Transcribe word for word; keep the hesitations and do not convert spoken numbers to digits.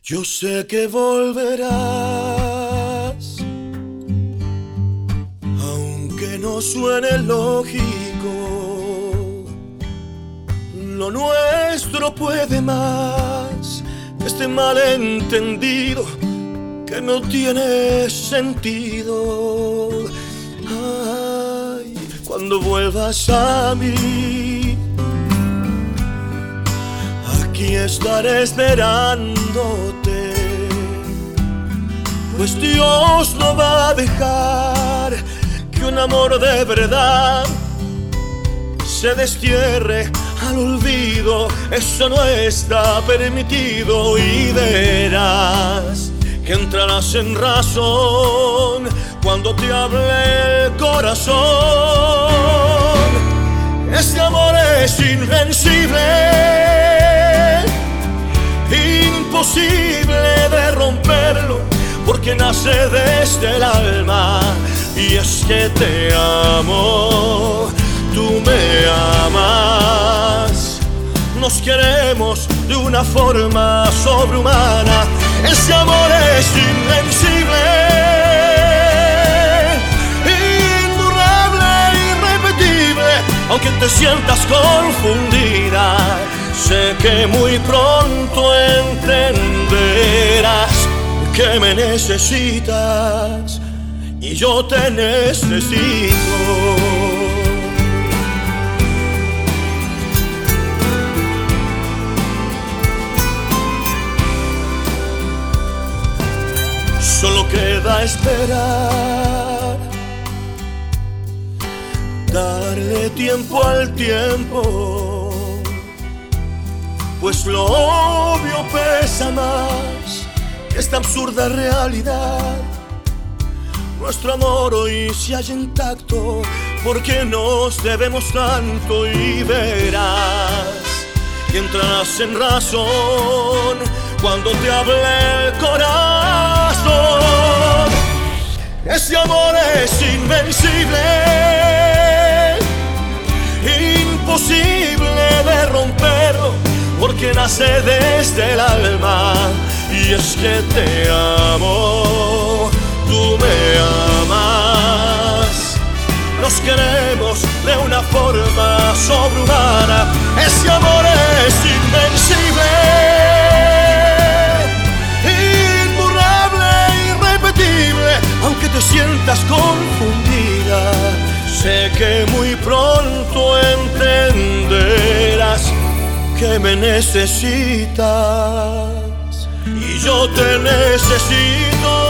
Yo sé que volverás, aunque no suene lógico. Lo nuestro puede más que este malentendido que no tiene sentido. Ay, cuando vuelvas a mí, aquí estaré esperándote, pues Dios no va a dejar que un amor de verdad se destierre al olvido. Eso no está permitido, y verás que entrarás en razón cuando te hable el corazón. Este amor es invencible, imposible de romperlo, porque nace desde el alma. Y es que te amo, tú me amas, nos queremos de una forma sobrehumana. Ese amor es invencible, imborrable, irrepetible. Aunque te sientas confundida, sé que muy pronto entenderás que me necesitas y yo te necesito. Solo queda esperar, darle tiempo al tiempo, pues lo obvio pesa más que esta absurda realidad. Nuestro amor hoy se halla intacto porque nos debemos tanto, y verás que entrarás en razón cuando te hable el corazón. Ese amor es invencible, imposible de romperlo, porque nace desde el alma. Y es que te amo, tú me amas, nos queremos de una forma sobrehumana. Ese amor es invencible, aunque te sientas confundida, sé que muy pronto entenderás que me necesitas y yo te necesito.